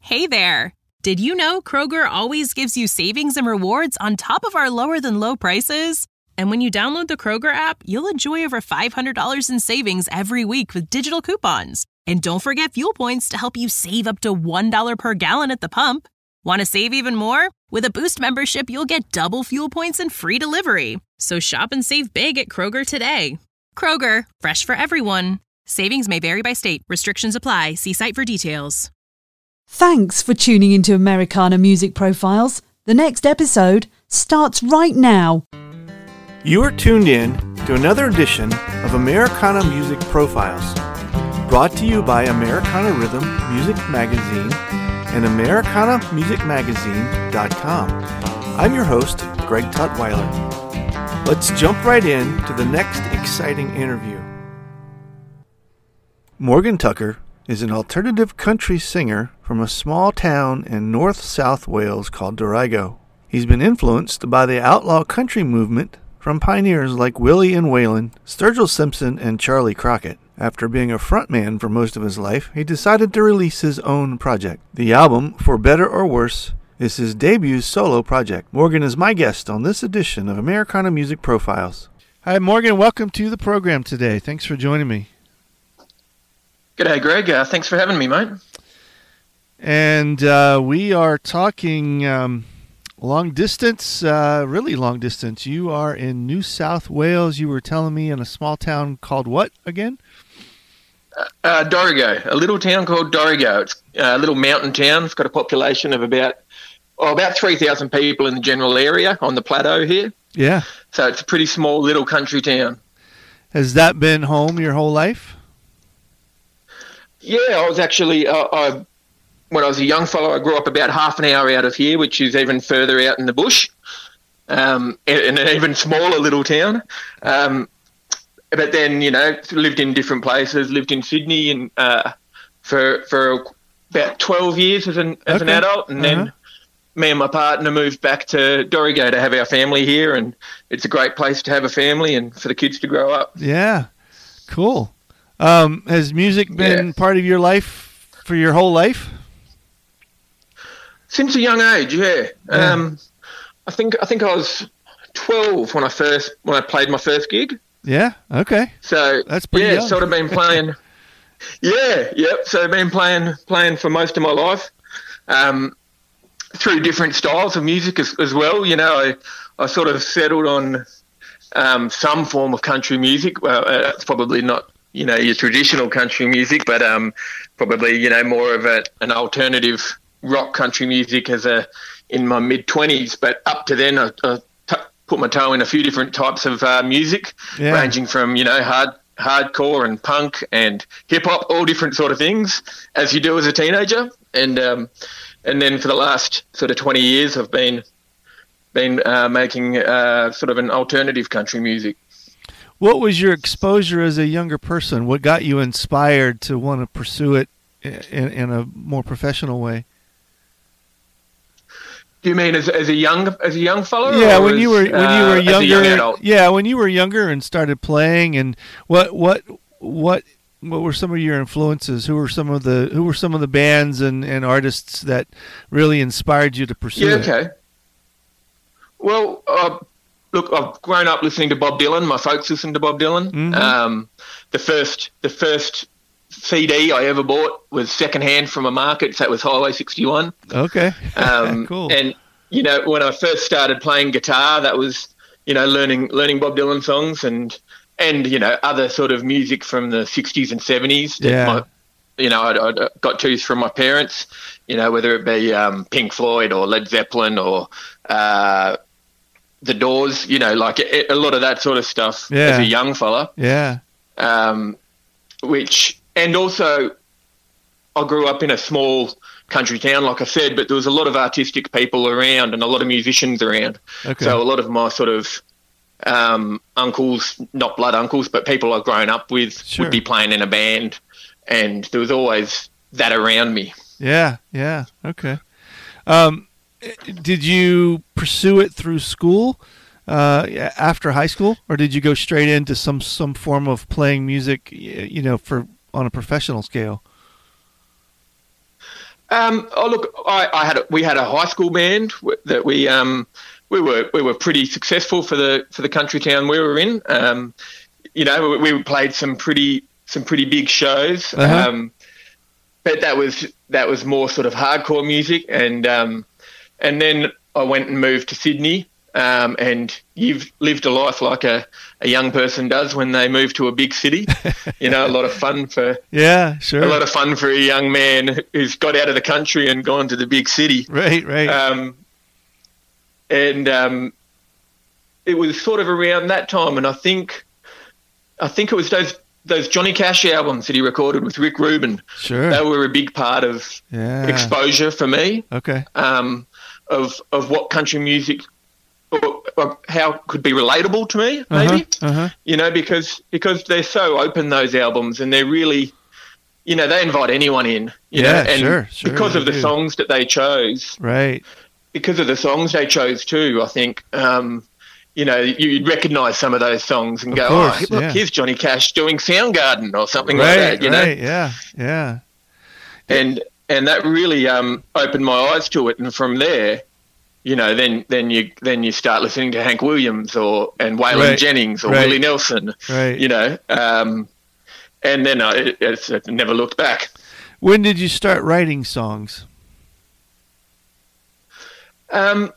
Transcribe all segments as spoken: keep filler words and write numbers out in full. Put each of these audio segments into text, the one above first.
Hey there! Did you know Kroger always gives you savings and rewards on top of our lower-than-low prices? And when you download the Kroger app, you'll enjoy over five hundred dollars in savings every week with digital coupons. And don't forget fuel points to help you save up to one dollar per gallon at the pump. Want to save even more? With a Boost membership, you'll get double fuel points and free delivery. So shop and save big at Kroger today. Kroger, fresh for everyone. Savings may vary by state. Restrictions apply. See site for details. Thanks for tuning into Americana Music Profiles. The next episode starts right now. You are tuned in to another edition of Americana Music Profiles, brought to you by Americana Rhythm Music Magazine and Americana Music Magazine dot com. I'm your host, Greg Tutwiler. Let's jump right in to the next exciting interview. Morgan Tucker is an alternative country singer from a small town in north-south Wales called Dorigo. He's been influenced by the outlaw country movement from pioneers like Willie and Waylon, Sturgill Simpson, and Charlie Crockett. After being a frontman for most of his life, he decided to release his own project. The album, For Better or Worse, is his debut solo project. Morgan is my guest on this edition of Americana Music Profiles. Hi, Morgan. Welcome to the program today. Thanks for joining me. G'day, Greg. Uh, thanks for having me, mate. And uh, we are talking um, long distance, uh, really long distance. You are in New South Wales. You were telling me in a small town called what again? Uh, uh, Dorigo, a little town called Dorigo. It's a little mountain town. It's got a population of about oh, about three thousand people in the general area on the plateau here. Yeah. So it's a pretty small little country town. Has that been home your whole life? Yeah, I was actually, uh, I, when I was a young fellow, I grew up about half an hour out of here, which is even further out in the bush, um, in an even smaller little town. Um, but then, you know, lived in different places, lived in Sydney and uh, for for about twelve years as an as okay. an adult, and uh-huh. then me and my partner moved back to Dorigo to have our family here, and it's a great place to have a family and for the kids to grow up. Yeah, cool. Um, has music been yeah. part of your life for your whole life? Since a young age, yeah. yeah. Um, I think I think I was twelve when I first when I played my first gig. Yeah. Okay. So that's pretty yeah, young. sort of been playing. yeah. Yep. So I've been playing playing for most of my life, um, through different styles of music as, as well. You know, I I sort of settled on um, some form of country music. Well, uh, it's probably not, you know, your traditional country music, but um, probably, you know, more of a, an alternative rock country music as a in my mid twenties. But up to then, I, I t- put my toe in a few different types of uh, music, yeah. ranging from, you know, hard hardcore and punk and hip hop, all different sort of things, as you do as a teenager. And um, and then for the last sort of twenty years, I've been been uh, making uh, sort of an alternative country music. What was your exposure as a younger person? What got you inspired to want to pursue it in, in a more professional way? Do you mean as as a young as a young fellow? Yeah, when as, you were when you were uh, younger. Young yeah, when you were younger and started playing, and what what what what were some of your influences? Who were some of the who were some of the bands and, and artists that really inspired you to pursue yeah, it? Okay. Well. Uh, Look, I've grown up listening to Bob Dylan. My folks listened to Bob Dylan. Mm-hmm. Um, the first the first C D I ever bought was secondhand from a market. So that was Highway sixty-one. Okay, um, cool. And you know, when I first started playing guitar, that was, you know, learning learning Bob Dylan songs and and you know, other sort of music from the sixties and seventies. Yeah. My, you know, I'd, I'd got to from my parents. You know, whether it be um, Pink Floyd or Led Zeppelin or uh, The Doors, you know, like a, a lot of that sort of stuff yeah. as a young fella. Yeah. Um, which, and also I grew up in a small country town, like I said, but there was a lot of artistic people around and a lot of musicians around. Okay. So a lot of my sort of um, uncles, not blood uncles, but people I've grown up with Sure. would be playing in a band, and there was always that around me. Yeah. Yeah. Okay. Um, Did you pursue it through school uh, after high school, or did you go straight into some, some form of playing music, you know, for on a professional scale? Um, oh look, I, I had a, we had a high school band that we um we were we were pretty successful for the for the country town we were in. Um, you know, we, we played some pretty some pretty big shows. Uh-huh. Um, but that was that was more sort of hardcore music, and um, and then I went and moved to Sydney. Um, and you've lived a life like a, a young person does when they move to a big city. You know, a lot of fun for yeah, sure. A lot of fun for a young man who's got out of the country and gone to the big city. Right, right. Um, and um, it was sort of around that time, and I think I think it was those those Johnny Cash albums that he recorded with Rick Rubin. Sure, they were a big part of yeah. exposure for me. Okay, um, of of what country music. Or, or how it could be relatable to me, maybe, uh-huh, uh-huh. you know, because because they're so open, those albums, and they're really, you know, they invite anyone in, you yeah, know, and sure, sure, because of the do. songs that they chose, right? Because of the songs they chose too, I think, um, you know, you'd recognise some of those songs and of go, course, oh, look, yeah. here's Johnny Cash doing Soundgarden or something right, like that, you right, know, yeah, yeah, and and that really um, opened my eyes to it, and from there. You know, then then you then you start listening to Hank Williams or and Waylon right. Jennings or right. Willie Nelson. Right. You know, um, and then I it, it's, it never looked back. When did you start writing songs? Um,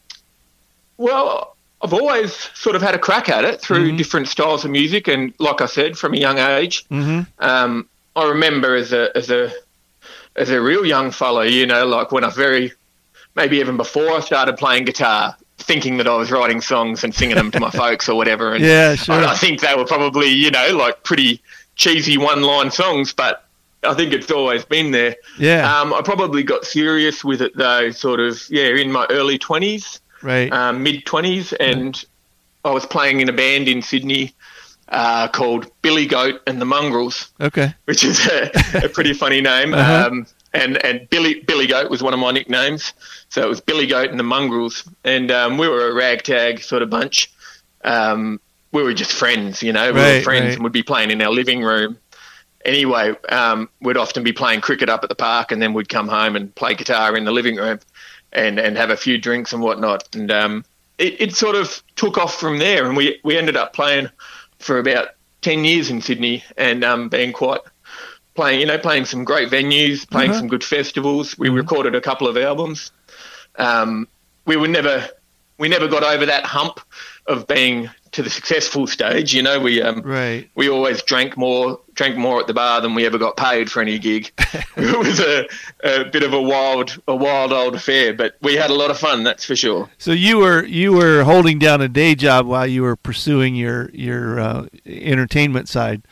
well, I've always sort of had a crack at it through mm-hmm. different styles of music, and like I said, from a young age. Mm-hmm. Um, I remember as a as a as a real young fella, you know, like when I very maybe even before I started playing guitar, thinking that I was writing songs and singing them to my folks or whatever. And yeah, sure. I, I think they were probably, you know, like pretty cheesy one-line songs, but I think it's always been there. Yeah. Um, I probably got serious with it though, sort of, yeah, in my early twenties, right, um, mid-twenties, and right. I was playing in a band in Sydney uh, called Billy Goat and the Mongrels. Okay. Which is a, a pretty funny name. Uh-huh. Um, and and Billy Billy Goat was one of my nicknames. So it was Billy Goat and the Mongrels. And um, we were a ragtag sort of bunch. Um, we were just friends, you know. We right, were friends right. and would be playing in our living room. Anyway, um, we'd often be playing cricket up at the park, and then we'd come home and play guitar in the living room and, and have a few drinks and whatnot. And um, it, it sort of took off from there, and we, we ended up playing for about ten years in Sydney and um, being quite playing, you know, playing some great venues, playing uh-huh. some good festivals. We recorded a couple of albums. Um, we were never, we never got over that hump of being to the successful stage. You know, we um, right. we always drank more, drank more at the bar than we ever got paid for any gig. It was a, a bit of a wild, a wild old affair, but we had a lot of fun. That's for sure. So you were you were holding down a day job while you were pursuing your your uh, entertainment side.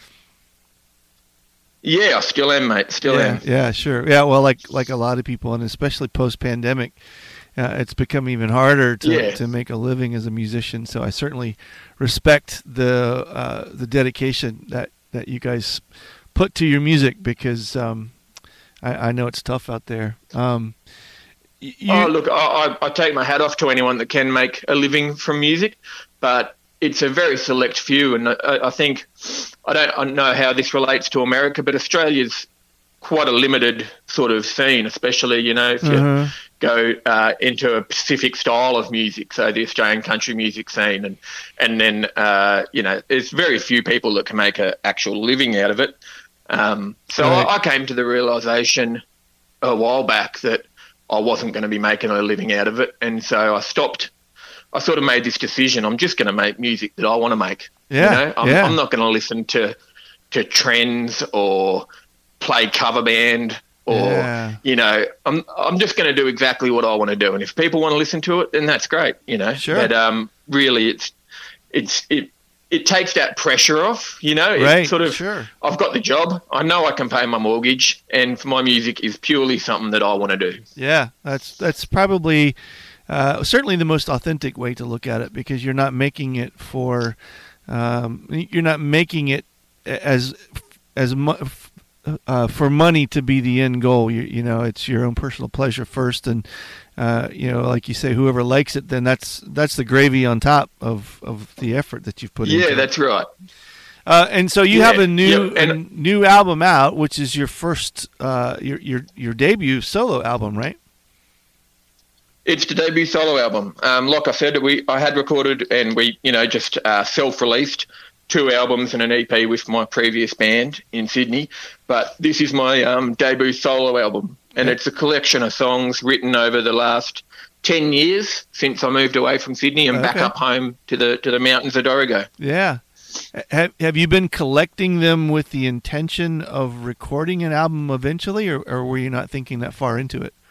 Yeah, I still am, mate. Still yeah, am. Yeah, sure. Yeah, well, like like a lot of people, and especially post-pandemic, uh, it's become even harder to yeah. to make a living as a musician. So I certainly respect the uh, the dedication that, that you guys put to your music, because um, I, I know it's tough out there. Um, you, oh, look, I, I take my hat off to anyone that can make a living from music, but it's a very select few, and I, I think I don't know how this relates to America, but Australia's quite a limited sort of scene, especially, you know, if you uh-huh. go uh, into a specific style of music, so the Australian country music scene, and and then uh, you know, there's very few people that can make an actual living out of it. Um, so right. I, I came to the realisation a while back that I wasn't going to be making a living out of it, and so I stopped. I sort of made this decision. I'm just going to make music that I want to make. Yeah, you know? I'm, yeah. I'm not going to listen to to trends or play cover band or, yeah. you know, I'm I'm just going to do exactly what I want to do. And if people want to listen to it, then that's great, you know. Sure. But um, really, it's it's it it takes that pressure off, you know. Right. It's sort of, sure. I've got the job. I know I can pay my mortgage, and my music is purely something that I want to do. Yeah, that's that's probably. Uh, certainly the most authentic way to look at it, because you're not making it for, um, you're not making it as as mu- uh, for money to be the end goal. You, you know, it's your own personal pleasure first, and uh, you know, like you say, whoever likes it, then that's that's the gravy on top of, of the effort that you've put in. Yeah, that's right. Uh, and so you Yeah, have a new yep, and- a new album out, which is your first uh, your your your debut solo album, right? It's the debut solo album. Um, like I said, we I had recorded and we, you know, just uh, self-released two albums and an E P with my previous band in Sydney. But this is my um, debut solo album, and Yeah. it's a collection of songs written over the last ten years since I moved away from Sydney and back Okay. up home to the to the mountains of Dorrigo. Yeah. Have Have you been collecting them with the intention of recording an album eventually, or, or were you not thinking that far into it?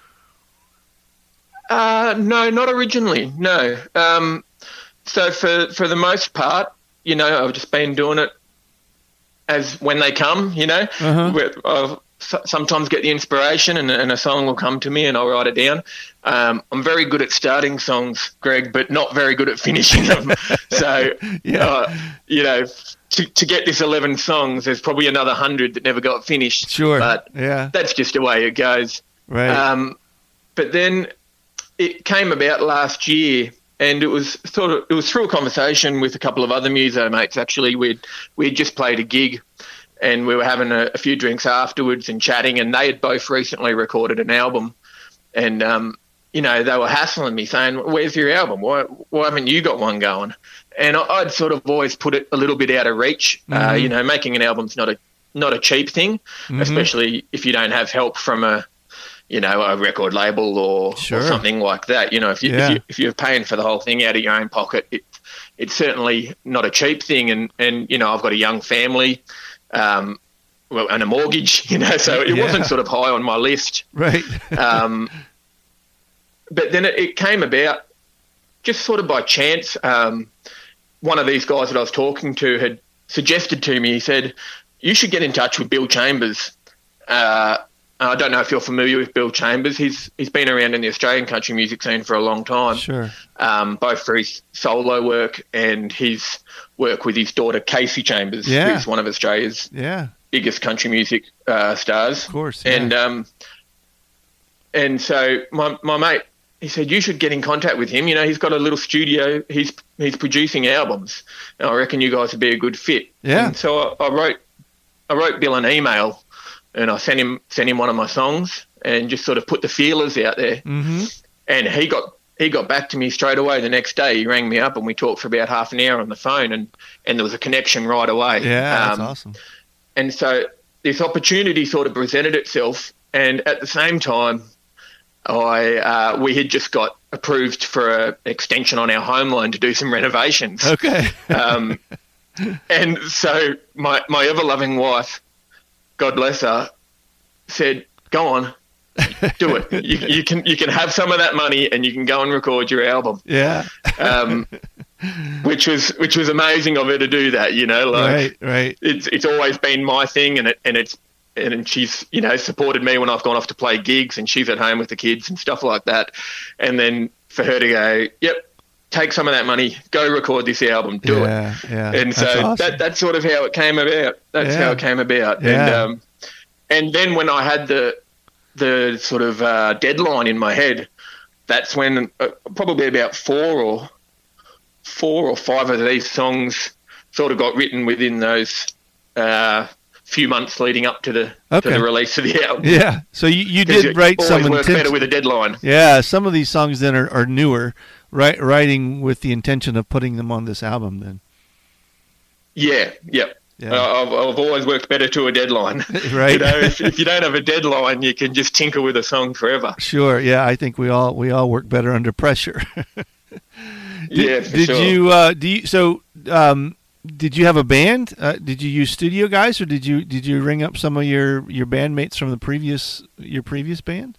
Uh, no, not originally. No. Um, so for for the most part, you know, I've just been doing it as when they come. You know, Uh-huh. Where I'll s- sometimes get the inspiration and, and a song will come to me and I'll write it down. Um, I'm very good at starting songs, Greg, but not very good at finishing them. so, Yeah. uh, you know, to to get this eleven songs, there's probably another hundred that never got finished. Sure. But Yeah. that's just the way it goes. Right. Um, but then it came about last year, and it was sort of it was through a conversation with a couple of other muso mates. Actually, we'd we'd just played a gig, and we were having a, a few drinks afterwards and chatting. And they had both recently recorded an album, and um, you know, they were hassling me saying, "Where's your album? Why why haven't you got one going?" And I, I'd sort of always put it a little bit out of reach. Uh, Mhm. you know, making an album's not a not a cheap thing, Mhm. especially if you don't have help from a you know, a record label or, Sure. or something like that. You know, if, you, Yeah. if, you, if you're paying for the whole thing out of your own pocket, it, it's certainly not a cheap thing. And, and, you know, I've got a young family um, well, and a mortgage, you know, so it Yeah. wasn't sort of high on my list. Right. Um, but then it, it came about just sort of by chance. Um, one of these guys that I was talking to had suggested to me, he said, you should get in touch with Bill Chambers. Uh, I don't know if you're familiar with Bill Chambers. He's he's been around in the Australian country music scene for a long time, Sure. um, both for his solo work and his work with his daughter Casey Chambers, Yeah. who's one of Australia's Yeah. biggest country music uh, stars. Of course. Yeah. And um, and so my my mate, he said you should get in contact with him. You know, he's got a little studio. He's he's producing albums, and I reckon you guys would be a good fit. Yeah. And so I, I wrote I wrote Bill an email, and I sent him sent him one of my songs, and just sort of put the feelers out there. Mm-hmm. And he got he got back to me straight away the next day. He rang me up, and we talked for about half an hour on the phone, and and there was a connection right away. Yeah. That's Um, awesome. And so this opportunity sort of presented itself, and at the same time, I uh, we had just got approved for an extension on our home loan to do some renovations. Okay. Um, and so my my ever loving wife, God bless her, said, "Go on, do it. You, you can you can have some of that money, and you can go and record your album." Yeah. Um, which was which was amazing of her to do that. You know, like Right. Right. it's it's always been my thing, and it and it's and she's you know supported me when I've gone off to play gigs, and she's at home with the kids and stuff like that. And then for her to go, "Yep, take some of that money, go record this album, do it." Yeah. Yeah. And so That's awesome. that that's sort of how it came about. That's Yeah. how it came about. Yeah. And um, and then when I had the the sort of uh, deadline in my head, that's when uh, probably about four or four or five of these songs sort of got written within those uh, few months leading up to the Okay. to the release of the album. Yeah. So you, you 'Cause did it write always some works intent- better with a deadline. Yeah, some of these songs then are, are newer, right? Writing with the intention of putting them on this album. Then, Yeah, yep. Yeah. Uh, I've, I've always worked better to a deadline. Right. You know, if, if you don't have a deadline, you can just tinker with a song forever. Sure. Yeah, I think we all we all work better under pressure. Did, yeah, for did sure. you? Uh, do you? So, um, did you have a band? Uh, did you use studio guys, or did you did you ring up some of your, your bandmates from the previous your previous band?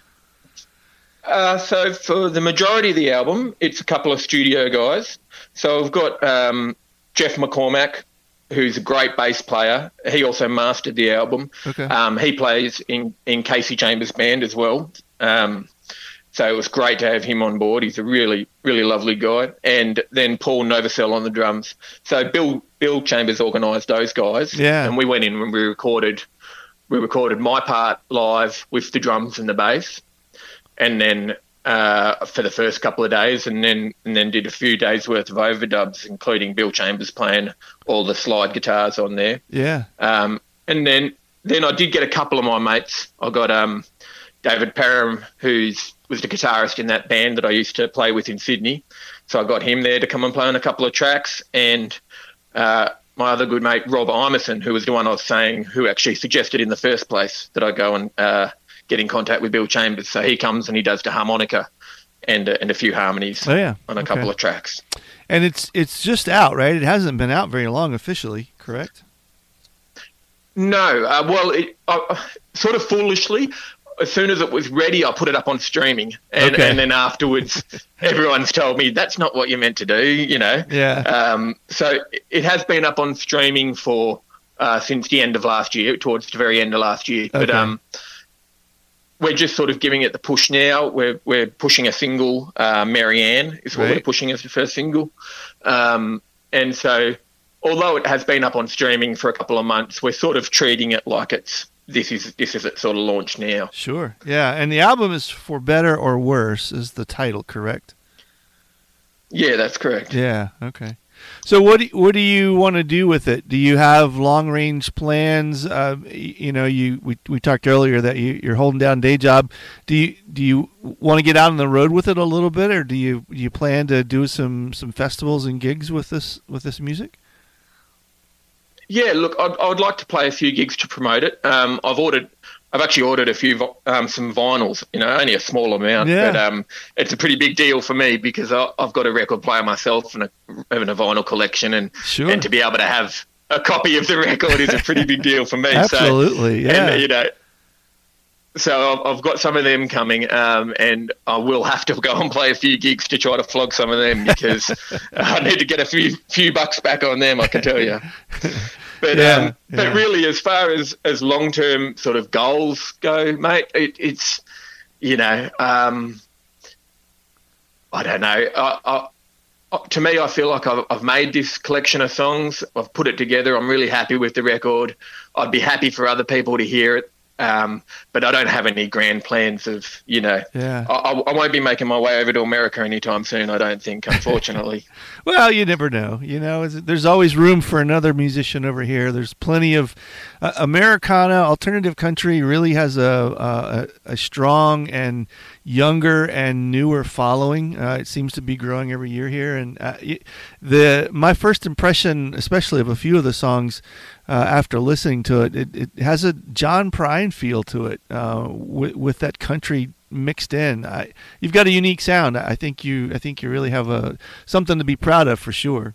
Uh, so for the majority of the album, it's a couple of studio guys. So I've got um, Jeff McCormack, who's a great bass player. He also mastered the album. Okay. Um, he plays in, in Casey Chambers' band as well. Um, so it was great to have him on board. He's a really, really lovely guy. And then Paul Novosel on the drums. So Bill Bill Chambers organised those guys. Yeah. And we went in and we recorded we recorded my part live with the drums and the bass. And then uh, for the first couple of days, and then and then did a few days worth of overdubs, including Bill Chambers playing all the slide guitars on there. Yeah. Um, and then then I did get a couple of my mates. I got um, David Parham, who's was the guitarist in that band that I used to play with in Sydney. So I got him there to come and play on a couple of tracks, and uh, my other good mate Rob Imerson, who was the one I was saying, who actually suggested in the first place that I go and uh, get in contact with Bill Chambers. So he comes and he does the harmonica and uh, and a few harmonies oh, yeah. on a okay. couple of tracks. And it's it's just out, right? It hasn't been out very long officially, correct? No. Uh, well, it, uh, sort of foolishly, as soon as it was ready, I put it up on streaming. And, okay. and then afterwards, everyone's told me that's not what you're meant to do, you know. Yeah. Um, so it has been up on streaming for uh, since the end of last year, towards the very end of last year. Okay. But um, we're just sort of giving it the push now. We're we're pushing a single, uh, Marianne is what right. we're pushing as the first single. Um, and so although it has been up on streaming for a couple of months, we're sort of treating it like it's this is this is its sort of launch now. Sure. Yeah. And the album is For Better or Worse is the title, correct? Yeah, that's correct. Yeah. Okay. So what do, what do you want to do with it? Do you have long range plans? Uh, you know, you we we talked earlier that you, you're holding down a day job. Do you do you want to get out on the road with it a little bit, or do you do you plan to do some, some festivals and gigs with this with this music? Yeah, look, I'd, I'd like to play a few gigs to promote it. Um, I've ordered, I've actually ordered a few, um, some vinyls. You know, only a small amount, yeah. but um, it's a pretty big deal for me because I, I've got a record player myself and a, having a vinyl collection, and sure. and to be able to have a copy of the record is a pretty big deal for me. Absolutely, so, yeah. And, you know, so I've, I've got some of them coming, um, and I will have to go and play a few gigs to try to flog some of them because I need to get a few few bucks back on them, I can tell you. But yeah, um, yeah. but really, as far as, as long term sort of goals go, mate, it, it's you know, um, I don't know. I, I, to me, I feel like I've, I've made this collection of songs. I've put it together. I'm really happy with the record. I'd be happy for other people to hear it. Um, but I don't have any grand plans of, you know, yeah. I, I won't be making my way over to America anytime soon, I don't think, unfortunately. Well, you never know. You know, there's always room for another musician over here. There's plenty of uh, Americana, alternative country really has a, a, a strong and younger and newer following. Uh, it seems to be growing every year here. And uh, the my first impression, especially of a few of the songs, Uh, after listening to it, it, it has a John Prine feel to it, uh, with, with that country mixed in. I, you've got a unique sound. I think you, I think you really have a something to be proud of for sure.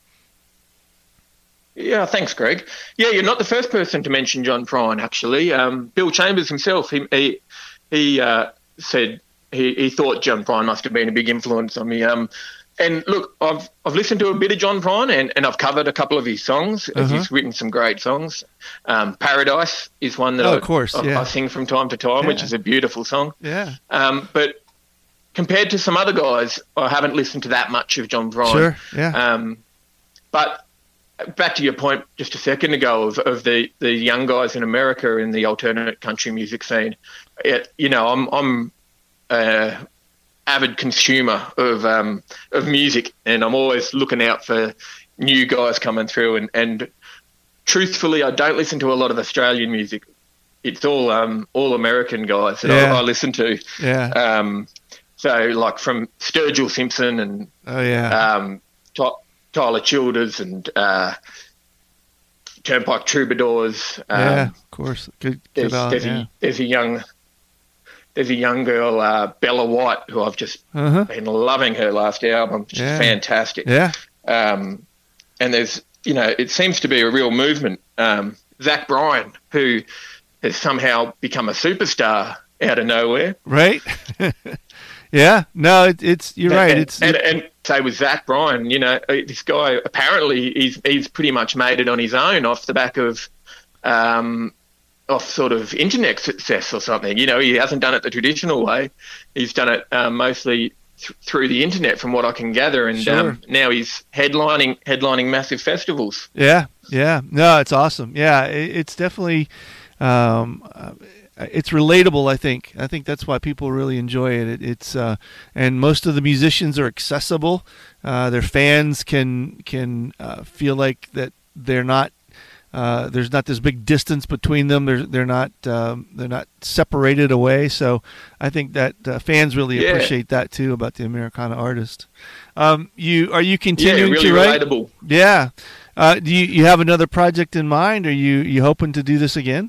Yeah, thanks, Greg. Yeah, you're not the first person to mention John Prine. Actually, um, Bill Chambers himself, he he, he uh, said he, he thought John Prine must have been a big influence on me. Um, And look, I've I've listened to a bit of John Prine, and, and I've covered a couple of his songs. Uh-huh. He's written some great songs. Um, Paradise is one that oh, I, of course, I, yeah. I sing from time to time, yeah. which is a beautiful song. Yeah. Um, but compared to some other guys, I haven't listened to that much of John Prine. Sure, yeah. Um, but back to your point just a second ago of, of the, the young guys in America in the alternate country music scene, it, you know, I'm I'm uh, avid consumer of um, of music, and I'm always looking out for new guys coming through. And, and truthfully, I don't listen to a lot of Australian music. It's all um, all American guys that yeah. I, I listen to. Yeah. Um, so like from Sturgill Simpson and oh yeah, um, Ty- Tyler Childers and uh, Turnpike Troubadours. Um, yeah, of course. Good. There's, good on, there's, yeah. a, there's a young. There's a young girl, uh, Bella White, who I've just uh-huh. been loving her last album. She's yeah. fantastic. Yeah. Um, and there's, you know, it seems to be a real movement. Um, Zach Bryan, who has somehow become a superstar out of nowhere. Right. yeah. No, it, it's you're and, right. And, it's and, it, and say with Zach Bryan, you know, this guy apparently he's he's pretty much made it on his own off the back of. Um, off sort of internet success or something. You know, he hasn't done it the traditional way. He's done it um, mostly th- through the internet from what I can gather. And sure. um, now he's headlining headlining massive festivals. Yeah, yeah. No, it's awesome. Yeah, it, it's definitely, um, it's relatable. I think. I think that's why people really enjoy it. it it's uh, and most of the musicians are accessible. Uh, their fans can can uh, feel like that they're not. Uh, there's not this big distance between them. They're they're not um, they're not separated away. So I think that uh, fans really yeah. appreciate that too about the Americana artist. Um, you are you continuing yeah, really to write? Relatable. Yeah. Uh, do you, you have another project in mind? Are you you hoping to do this again?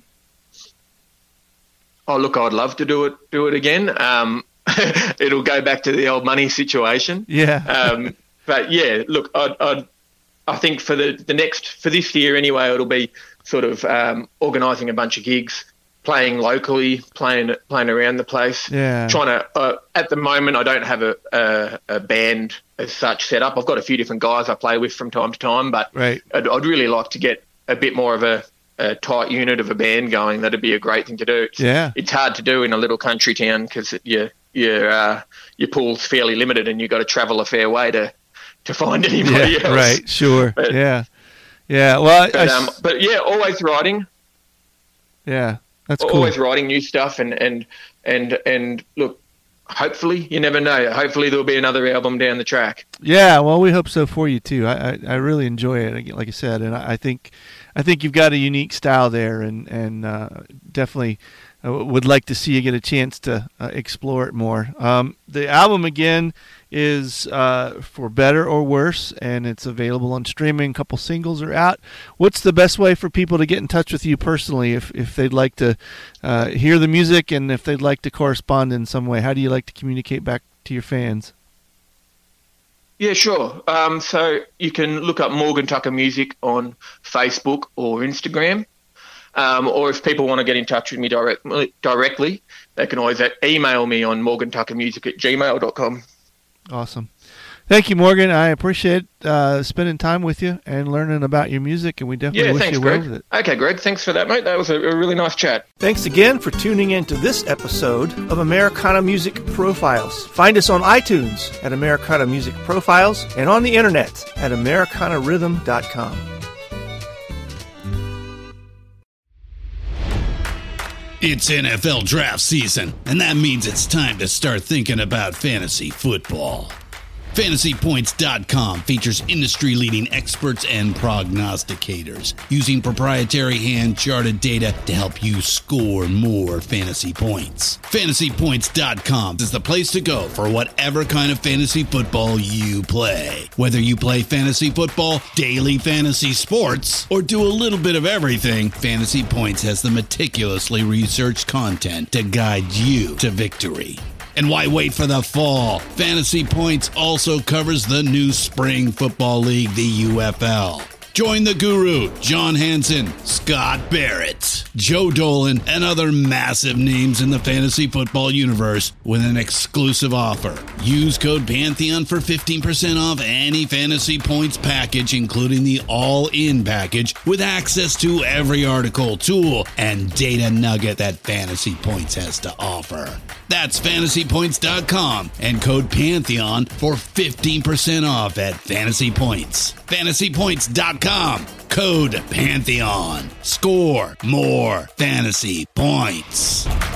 Oh, look, I'd love to do it do it again. Um, it'll go back to the old money situation. Yeah. um, but yeah, look, I'd. I'd I think for the, the next, for this year anyway, it'll be sort of um, organising a bunch of gigs, playing locally, playing playing around the place. Yeah. Trying to, uh, at the moment, I don't have a, a, a band as such set up. I've got a few different guys I play with from time to time, but right. I'd, I'd really like to get a bit more of a, a tight unit of a band going. That'd be a great thing to do. It's, yeah. It's hard to do in a little country town because your, your, uh, your pool's fairly limited and you've got to travel a fair way to, to find anybody yeah, else. Right, sure. But, yeah. Yeah. Well, but, I, um, but yeah, always writing. Yeah, that's cool. Always writing new stuff and, and, and, and look, hopefully, you never know. Hopefully there'll be another album down the track. Yeah, well, we hope so for you too. I, I, I really enjoy it, like I said, and I, I think I think you've got a unique style there, and and uh, definitely uh, would like to see you get a chance to uh, explore it more. Um, the album again is uh, For Better or Worse, and it's available on streaming. A couple singles are out. What's the best way for people to get in touch with you personally if, if they'd like to uh, hear the music and if they'd like to correspond in some way? How do you like to communicate back to your fans? Yeah, sure. Um, so you can look up Morgan Tucker Music on Facebook or Instagram. Um, or if people want to get in touch with me directly, directly they can always email me on morgantuckermusic at gmail dot com. Awesome. Thank you, Morgan. I appreciate uh, spending time with you and learning about your music, and we definitely yeah, wish thanks, you well Greg. with it. Okay, Greg, thanks for that, mate. That was a, a really nice chat. Thanks again for tuning in to this episode of Americana Music Profiles. Find us on iTunes at Americana Music Profiles and on the internet at americana rhythm dot com. It's N F L draft season, and that means it's time to start thinking about fantasy football. Fantasy Points dot com features industry-leading experts and prognosticators using proprietary hand-charted data to help you score more fantasy points. Fantasy Points dot com is the place to go for whatever kind of fantasy football you play. Whether you play fantasy football, daily fantasy sports, or do a little bit of everything, Fantasy Points has the meticulously researched content to guide you to victory. And why wait for the fall? Fantasy Points also covers the new spring football league, the U F L. Join the guru, John Hansen, Scott Barrett, Joe Dolan, and other massive names in the fantasy football universe with an exclusive offer. Use code Pantheon for fifteen percent off any Fantasy Points package, including the all-in package, with access to every article, tool, and data nugget that Fantasy Points has to offer. That's Fantasy Points dot com and code Pantheon for fifteen percent off at Fantasy Points. Fantasy Points dot com, code Pantheon. Score more fantasy points.